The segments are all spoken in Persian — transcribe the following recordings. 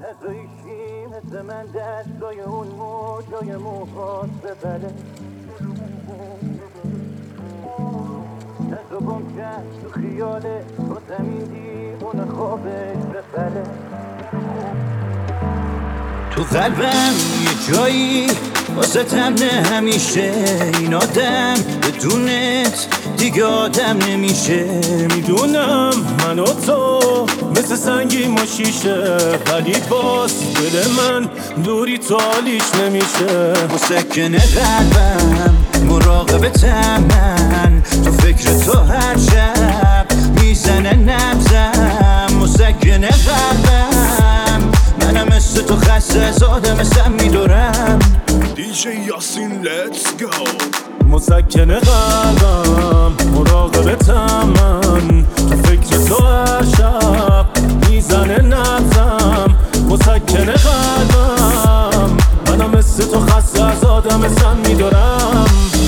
نزایشی مثل من دستای اون موجای موهات ببله دست و گم کرد تو خیاله با زمین دیوونه خوابش بپله تو قلبم یه جایی واسه تمنه همیشه این آدم بدونت دیگه آدم نمیشه میدونم من و تو مثل سنگی ما شیشه ولی باز دل من دوری تو حالیش نمیشه مسکن قلبم مراقبتم من تو فکر تو هر شب میزنه نبزم مسکن قلبم منم مثل تو خسته از آدم سم میدارم دیجی یاسین let's go مسکن قلبم مراقبتم من تو فکر تو هر شب میزنه نبزم مسکن قلبم منم مثل تو خسته از آدم سم میدارم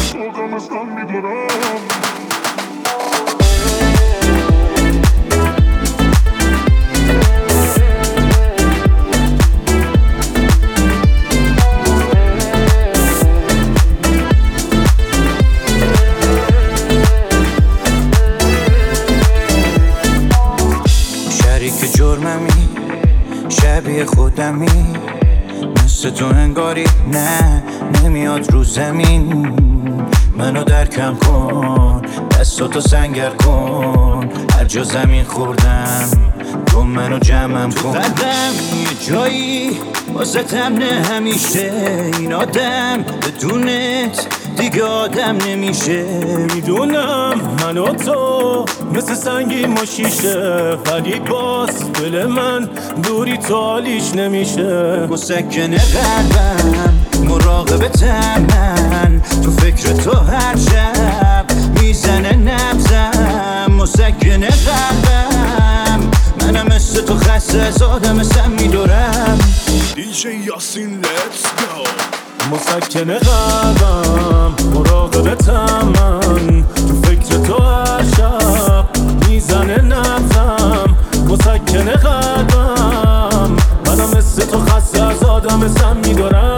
که جرممی شبیه خودمی مثل تو انگاری نه نمیاد رو زمین منو درکم کن دستاتو سنگر کن هر جا زمین خوردم تو منو جمعم کن تو قلبم یه جایی واسه تمنه همیشه این آدم بدونت دیگه آدم نمیشه میدونم من و تو مثل سنگی ما شیشه ولی باز دل من دوری تو حالیش نمیشه مسکن قلبم مراقبتم من تو فکر تو هر شب میزنه نبزم مسکن قلبم منم مثل تو خسته از آدم سم میدارم دیجی یاسین let's go مسکن قلبم مراقبتم من تو فکر تو هر شب میزنه نبزم مسکن قلبم منم مثل تو خسته از آدم سم میدارم